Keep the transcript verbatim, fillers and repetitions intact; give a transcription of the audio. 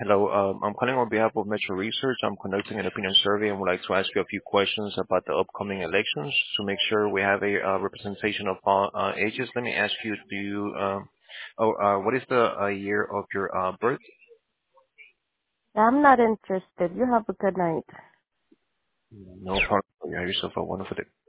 Hello, um, I'm calling on behalf of Metro Research. I'm conducting an opinion survey and would like to ask you a few questions about the upcoming elections to make sure we have a uh, representation of all uh, ages. Let me ask you, do you, um, oh, uh, what is the uh, year of your uh, birth? I'm not interested. You have a good night. No problem. You have yourself a wonderful day.